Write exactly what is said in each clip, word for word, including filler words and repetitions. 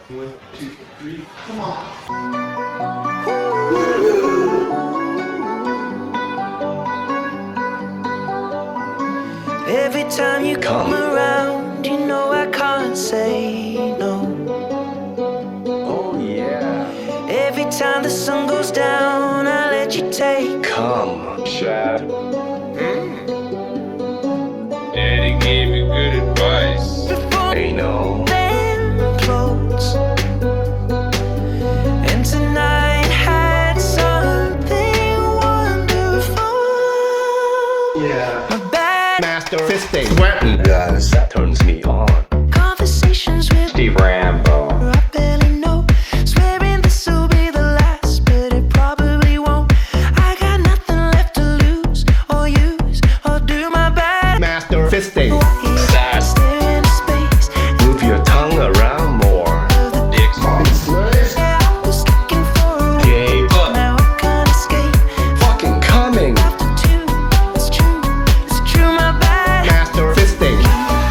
One, two, three, come on. Every time you come around, you know I can't say no. Oh yeah. Every time the sun goes down, I let you take. Come, Chad. Daddy gave you good advice. Before Hey, no. them close. And tonight had something wonderful. Yeah. My bad Master fisting. Sweating. Guys, that turns me on. conversations with Steve Rambo. I barely know. Swearing this will be the last, but it probably won't. I got nothing left to lose or use or do my bad. Master fisting. Sass. Stare into space. Move your tongue around more. Dicks. Yeah, I was looking for a way. Gave up. Now I can't escape. Fucking coming. After two, it's true, it's true, my bad. Master fisting.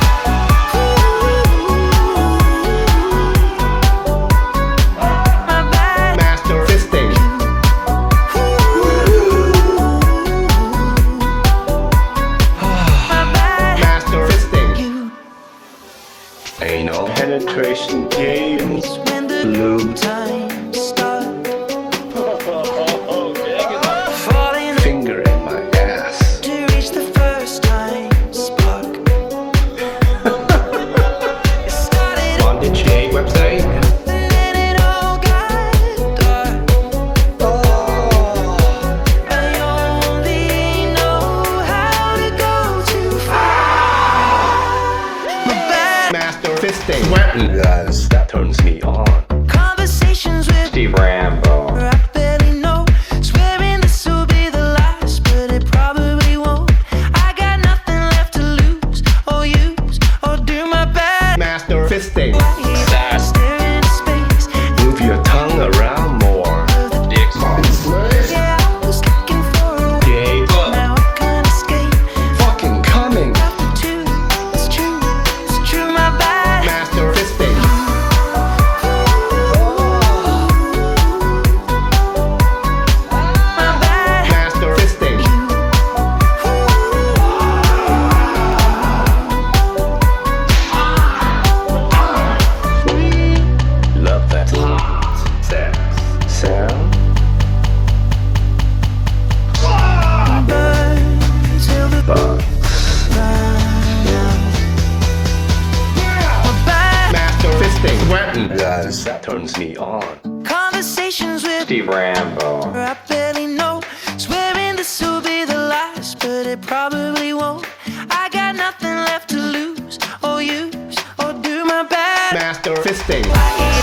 My bad. Master fisting. My bad. Master fisting. You Anal penetration games. when the Blue. time starts Oh, dang falling Finger in my ass. to reach the first time spark. It started Bondage J website. and then it all got dark. I only know how to go too far. My bad. Master fisting. Sweating. Guys, that turns me on. Conversations with Steve Rambo. I barely know. Swearing this will be the last, but it probably won't. I got nothing left to lose or use or do my bad. Master fisting. Sass. Stare into space. Move your tongue around more. Dicks. Yeah, I was looking for a way. Gave up. Now I can't escape. Fucking coming. After two, it's true, it's true, my bad. Master fisting. My bad. Master fisting. Love that hot sex sound. Burn till the Bugs. run out. My bad. Master fisting. Sweating. Guys, that turns me on. Conversations with Steve Rambo. I barely know. Swearing this will be the last, but it probably won't. I got nothing left to lose or use or do my bad. Master fisting. Why